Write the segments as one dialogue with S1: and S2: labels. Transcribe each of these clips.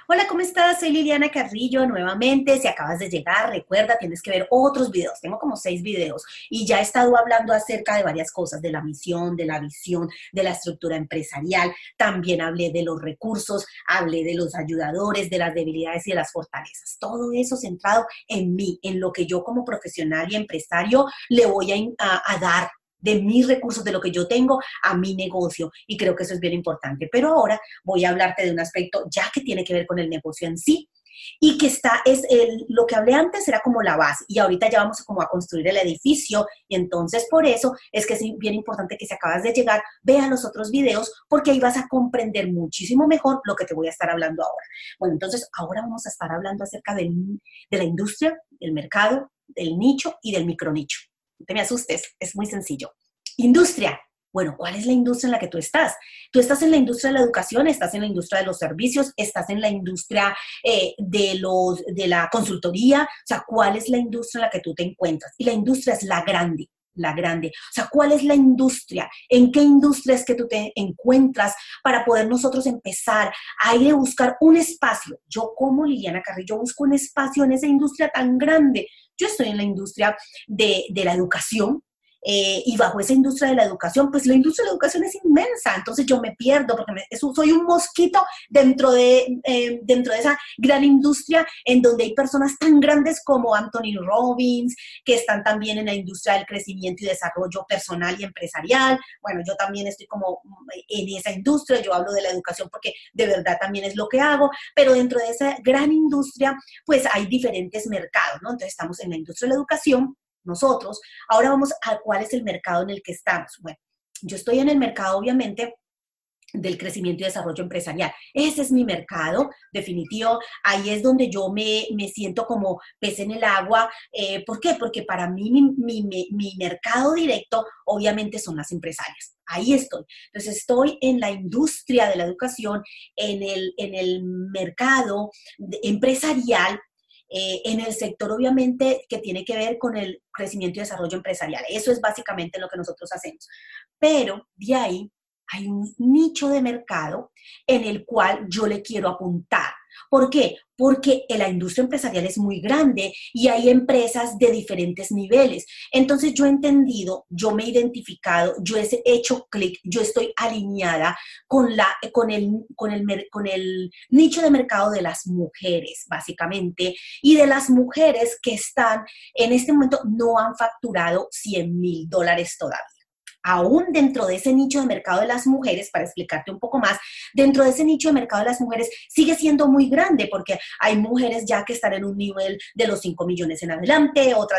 S1: Hola, ¿cómo estás? Soy Liliana Carrillo nuevamente. Si acabas de llegar, recuerda, tienes que ver otros videos. Tengo como 6 videos y ya he estado hablando acerca de varias cosas, de la misión, de la visión, de la estructura empresarial. También hablé de los recursos, hablé de los ayudadores, de las debilidades y de las fortalezas. Todo eso centrado en mí, en lo que yo como profesional y empresario le voy a dar de mis recursos, de lo que yo tengo a mi negocio. Y creo que eso es bien importante. Pero ahora voy a hablarte de un aspecto ya que tiene que ver con el negocio en sí y que lo que hablé antes era como la base y ahorita ya vamos como a construir el edificio y entonces por eso es que es bien importante que si acabas de llegar, vea los otros videos porque ahí vas a comprender muchísimo mejor lo que te voy a estar hablando ahora. Bueno, entonces ahora vamos a estar hablando acerca de la industria, del mercado, del nicho y del micronicho. No te me asustes, es muy sencillo. Industria. Bueno, ¿cuál es la industria en la que tú estás? Tú estás en la industria de la educación, estás en la industria de los servicios, estás en la industria de la consultoría. O sea, ¿cuál es la industria en la que tú te encuentras? Y la industria es la grande, la grande. O sea, ¿cuál es la industria? ¿En qué industria es que tú te encuentras para poder nosotros empezar a ir a buscar un espacio? Yo como Liliana Carrillo busco un espacio en esa industria tan grande. Yo estoy en la industria de la educación, y bajo esa industria de la educación, pues la industria de la educación es inmensa, entonces yo me pierdo porque soy un mosquito dentro de esa gran industria en donde hay personas tan grandes como Anthony Robbins, que están también en la industria del crecimiento y desarrollo personal y empresarial. Bueno, yo también estoy como en esa industria, yo hablo de la educación porque de verdad también es lo que hago, pero dentro de esa gran industria, pues hay diferentes mercados, ¿no? Entonces estamos en la industria de la educación, nosotros. Ahora vamos a cuál es el mercado en el que estamos. Bueno, yo estoy en el mercado, obviamente, del crecimiento y desarrollo empresarial. Ese es mi mercado, definitivo. Ahí es donde yo me siento como pez en el agua. ¿Por qué? Porque para mí mi mercado directo obviamente son las empresarias. Ahí estoy. Entonces estoy en la industria de la educación, en el mercado empresarial, en el sector obviamente que tiene que ver con el crecimiento y desarrollo empresarial. Eso es básicamente lo que nosotros hacemos. Pero de ahí hay un nicho de mercado en el cual yo le quiero apuntar. ¿Por qué? Porque la industria empresarial es muy grande y hay empresas de diferentes niveles. Entonces yo he entendido, yo me he identificado, yo he hecho clic, yo estoy alineada con el nicho de mercado de las mujeres, básicamente, y de las mujeres que están en este momento no han facturado $100,000 todavía. Aún dentro de ese nicho de mercado de las mujeres, para explicarte un poco más, dentro de ese nicho de mercado de las mujeres sigue siendo muy grande porque hay mujeres ya que están en un nivel de los 5 millones en adelante, otras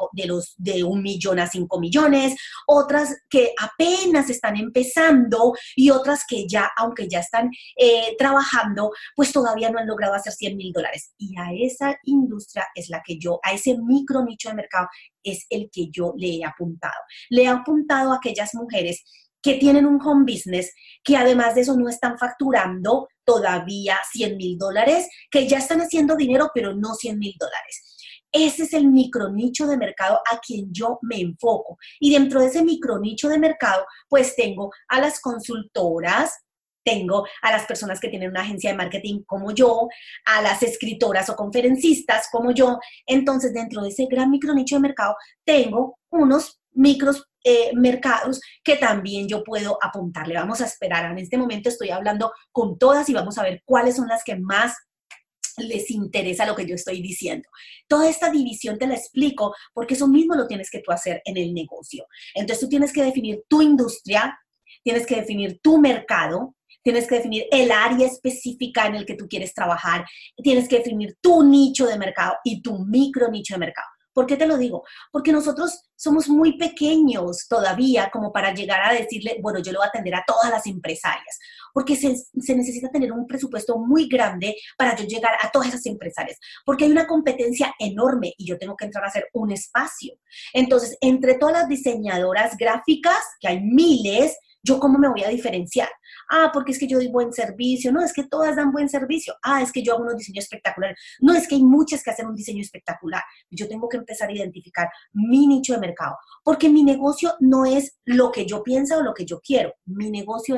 S1: de 1 millón a 5 millones, otras que apenas están empezando y otras que ya, aunque ya están trabajando, pues todavía no han logrado hacer $100,000. Y a esa industria es la que a ese micro nicho de mercado es el que yo le he apuntado. Le he apuntado a aquellas mujeres que tienen un home business, que además de eso no están facturando todavía $100,000, que ya están haciendo dinero, pero no $100,000. Ese es el micronicho de mercado a quien yo me enfoco. Y dentro de ese micronicho de mercado, pues tengo a las consultoras, tengo a las personas que tienen una agencia de marketing como yo, a las escritoras o conferencistas como yo. Entonces, dentro de ese gran micronicho de mercado, tengo unos micros mercados que también yo puedo apuntarle. Vamos a esperar. En este momento estoy hablando con todas y vamos a ver cuáles son las que más les interesa lo que yo estoy diciendo. Toda esta división te la explico porque eso mismo lo tienes que tú hacer en el negocio. Entonces tú tienes que definir tu industria, tienes que definir tu mercado, tienes que definir el área específica en el que tú quieres trabajar, tienes que definir tu nicho de mercado y tu micro nicho de mercado. ¿Por qué te lo digo? Porque nosotros somos muy pequeños todavía como para llegar a decirle, bueno, yo le voy a atender a todas las empresarias, porque se necesita tener un presupuesto muy grande para yo llegar a todas esas empresarias, porque hay una competencia enorme y yo tengo que entrar a hacer un espacio. Entonces, entre todas las diseñadoras gráficas, que hay miles, ¿yo cómo me voy a diferenciar? Ah, porque es que yo doy buen servicio. No, es que todas dan buen servicio. Ah, es que yo hago unos diseños espectaculares. No, es que hay muchas que hacen un diseño espectacular. Yo tengo que empezar a identificar mi nicho de mercado, porque mi negocio no es lo que yo pienso o lo que yo quiero. Mi negocio es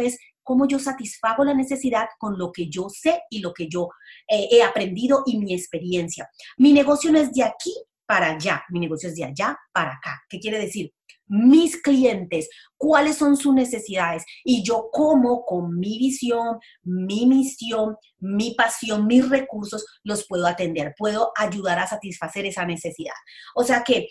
S1: cómo yo satisfago la necesidad con lo que yo sé y lo que yo he aprendido y mi experiencia. Mi negocio no es de aquí para allá, mi negocio es de allá para acá. ¿Qué quiere decir? Mis clientes, cuáles son sus necesidades y yo cómo con mi visión, mi misión, mi pasión, mis recursos los puedo atender, puedo ayudar a satisfacer esa necesidad. O sea que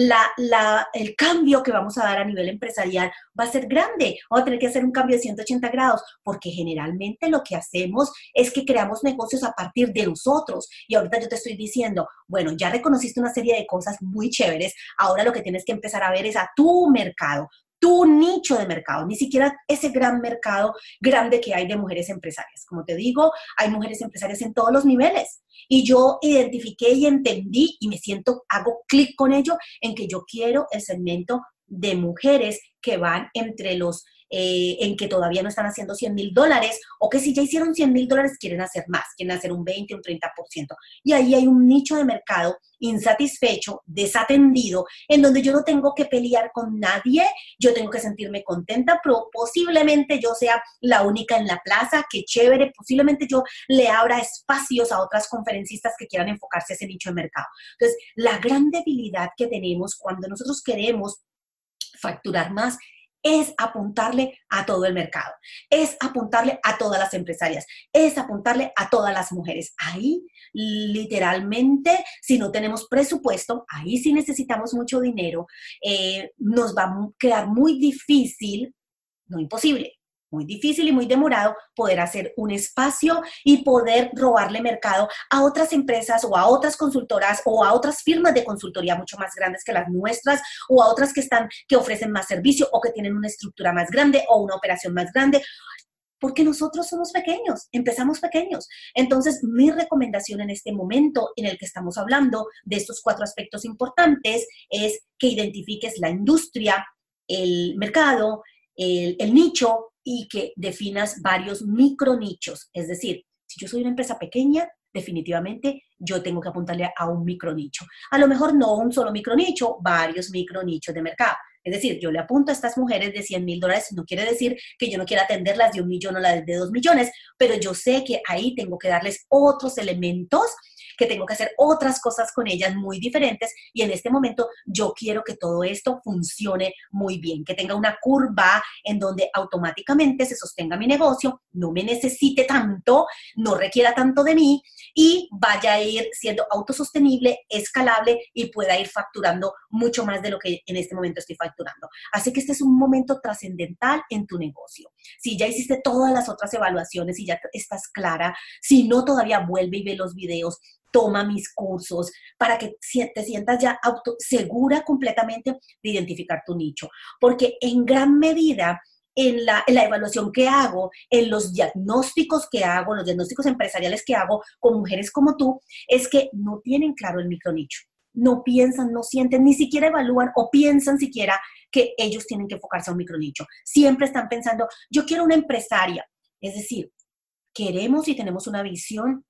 S1: el cambio que vamos a dar a nivel empresarial va a ser grande. Vamos a tener que hacer un cambio de 180 grados porque generalmente lo que hacemos es que creamos negocios a partir de nosotros. Y ahorita yo te estoy diciendo, bueno, ya reconociste una serie de cosas muy chéveres, ahora lo que tienes que empezar a ver es a tu mercado, tu nicho de mercado, ni siquiera ese gran mercado grande que hay de mujeres empresarias. Como te digo, hay mujeres empresarias en todos los niveles. Y yo identifiqué y entendí y me siento, hago clic con ello en que yo quiero el segmento de mujeres que van entre los, en que todavía no están haciendo $100,000 o que si ya hicieron $100,000 quieren hacer más, quieren hacer un 20, un 30%. Y ahí hay un nicho de mercado insatisfecho, desatendido, en donde yo no tengo que pelear con nadie, yo tengo que sentirme contenta, pero posiblemente yo sea la única en la plaza, que chévere, posiblemente yo le abra espacios a otras conferencistas que quieran enfocarse a ese nicho de mercado. Entonces, la gran debilidad que tenemos cuando nosotros queremos facturar más es apuntarle a todo el mercado, es apuntarle a todas las empresarias, es apuntarle a todas las mujeres. Ahí, literalmente, si no tenemos presupuesto, ahí sí necesitamos mucho dinero, nos va a quedar muy difícil, no imposible, muy difícil y muy demorado poder hacer un espacio y poder robarle mercado a otras empresas o a otras consultoras o a otras firmas de consultoría mucho más grandes que las nuestras o a otras que ofrecen más servicio o que tienen una estructura más grande o una operación más grande. Porque nosotros somos pequeños, empezamos pequeños. Entonces, mi recomendación en este momento en el que estamos hablando de estos 4 aspectos importantes es que identifiques la industria, el mercado, el nicho y que definas varios micronichos. Es decir, si yo soy una empresa pequeña, definitivamente yo tengo que apuntarle a un micronicho. A lo mejor no un solo micronicho, varios micronichos de mercado. Es decir, yo le apunto a estas mujeres de $100,000, no quiere decir que yo no quiera atenderlas de 1,000,000 o las de 2,000,000, pero yo sé que ahí tengo que darles otros elementos, que tengo que hacer otras cosas con ellas muy diferentes y en este momento yo quiero que todo esto funcione muy bien, que tenga una curva en donde automáticamente se sostenga mi negocio, no me necesite tanto, no requiera tanto de mí y vaya a ir siendo autosostenible, escalable y pueda ir facturando mucho más de lo que en este momento estoy facturando. Así que este es un momento trascendental en tu negocio. Si ya hiciste todas las otras evaluaciones y ya estás clara, si no todavía vuelve y ve los videos, toma mis cursos para que te sientas ya segura completamente de identificar tu nicho. Porque en gran medida, en la evaluación que hago, en los diagnósticos que hago, los diagnósticos empresariales que hago con mujeres como tú, es que no tienen claro el micronicho. No piensan, no sienten, ni siquiera evalúan o piensan siquiera que ellos tienen que enfocarse a un micronicho. Siempre están pensando, yo quiero una empresaria. Es decir, queremos y tenemos una visión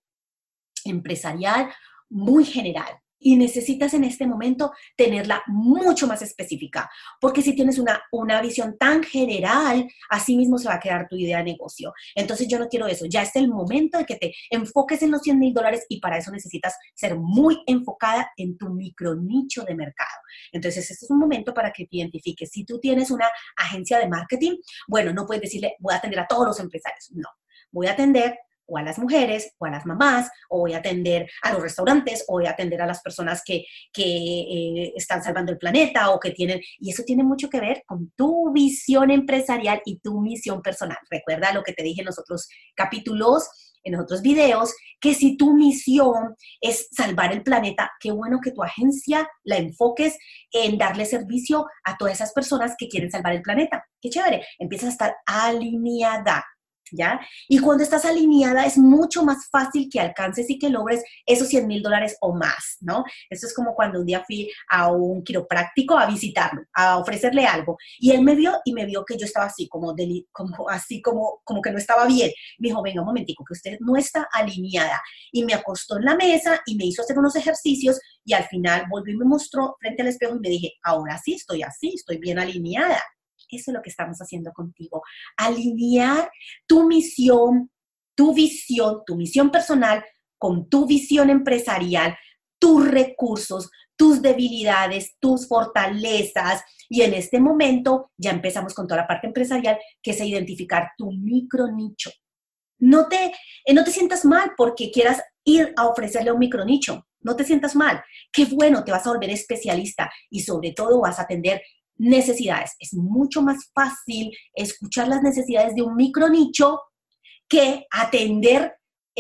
S1: empresarial muy general y necesitas en este momento tenerla mucho más específica, porque si tienes una visión tan general, así mismo se va a quedar tu idea de negocio. Entonces yo no quiero eso, ya es el momento de que te enfoques en los $100,000 y para eso necesitas ser muy enfocada en tu micronicho de mercado. Entonces este es un momento para que te identifiques. Si tú tienes una agencia de marketing, bueno, no puedes decirle voy a atender a todos los empresarios, no, voy a atender o a las mujeres, o a las mamás, o voy a atender a los restaurantes, o voy a atender a las personas que están salvando el planeta, o que tienen, y eso tiene mucho que ver con tu visión empresarial y tu misión personal. Recuerda lo que te dije en los otros capítulos, en los otros videos, que si tu misión es salvar el planeta, qué bueno que tu agencia la enfoques en darle servicio a todas esas personas que quieren salvar el planeta. Qué chévere, empiezas a estar alineada. ¿Ya? Y cuando estás alineada es mucho más fácil que alcances y que logres esos $100,000 o más, ¿no? Esto es como cuando un día fui a un quiropráctico a visitarlo, a ofrecerle algo, y él me vio y me vio que yo estaba así, como que no estaba bien. Me dijo, venga un momentico, que usted no está alineada. Y me acostó en la mesa y me hizo hacer unos ejercicios y al final volvió y me mostró frente al espejo y me dije, ahora sí estoy así, estoy bien alineada. Eso es lo que estamos haciendo contigo. Alinear tu misión, tu misión personal con tu visión empresarial, tus recursos, tus debilidades, tus fortalezas. Y en este momento ya empezamos con toda la parte empresarial, que es identificar tu micro nicho. No te sientas mal porque quieras ir a ofrecerle un micro nicho. No te sientas mal. Qué bueno, te vas a volver especialista y sobre todo vas a atender necesidades. Es mucho más fácil escuchar las necesidades de un micro nicho que atender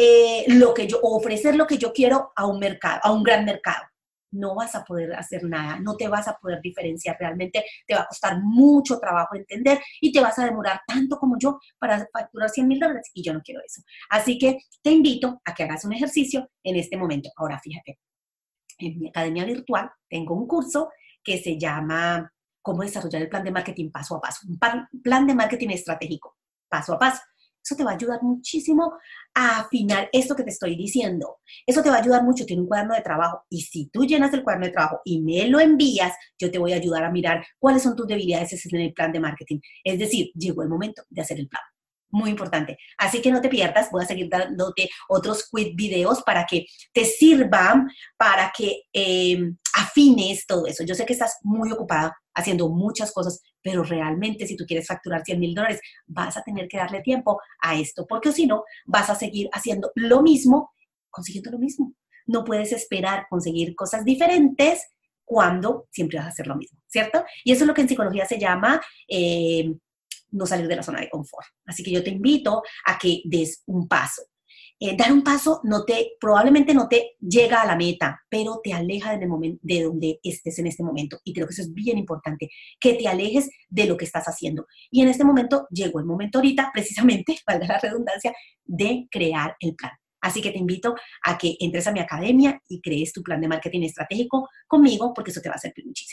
S1: o ofrecer lo que yo quiero a un mercado, a un gran mercado. No vas a poder hacer nada, no te vas a poder diferenciar realmente, te va a costar mucho trabajo entender y te vas a demorar tanto como yo para facturar $100,000 y yo no quiero eso. Así que te invito a que hagas un ejercicio en este momento. Ahora fíjate, en mi academia virtual tengo un curso que se llama Cómo desarrollar el plan de marketing paso a paso, un plan de marketing estratégico paso a paso. Eso te va a ayudar muchísimo a afinar esto que te estoy diciendo. Eso te va a ayudar mucho. Tiene un cuaderno de trabajo y si tú llenas el cuaderno de trabajo y me lo envías, yo te voy a ayudar a mirar cuáles son tus debilidades en el plan de marketing. Es decir, llegó el momento de hacer el plan. Muy importante. Así que no te pierdas, voy a seguir dándote otros quick videos para que te sirvan, para que afines todo eso. Yo sé que estás muy ocupada haciendo muchas cosas, pero realmente si tú quieres facturar $100,000, vas a tener que darle tiempo a esto, porque si no, vas a seguir haciendo lo mismo, consiguiendo lo mismo. No puedes esperar conseguir cosas diferentes cuando siempre vas a hacer lo mismo, ¿cierto? Y eso es lo que en psicología se llama no salir de la zona de confort. Así que yo te invito a que des un paso. Dar un paso probablemente no te llega a la meta, pero te aleja de donde estés en este momento. Y creo que eso es bien importante, que te alejes de lo que estás haciendo. Y en este momento, llegó el momento ahorita, precisamente, valga la redundancia, de crear el plan. Así que te invito a que entres a mi academia y crees tu plan de marketing estratégico conmigo, porque eso te va a servir muchísimo.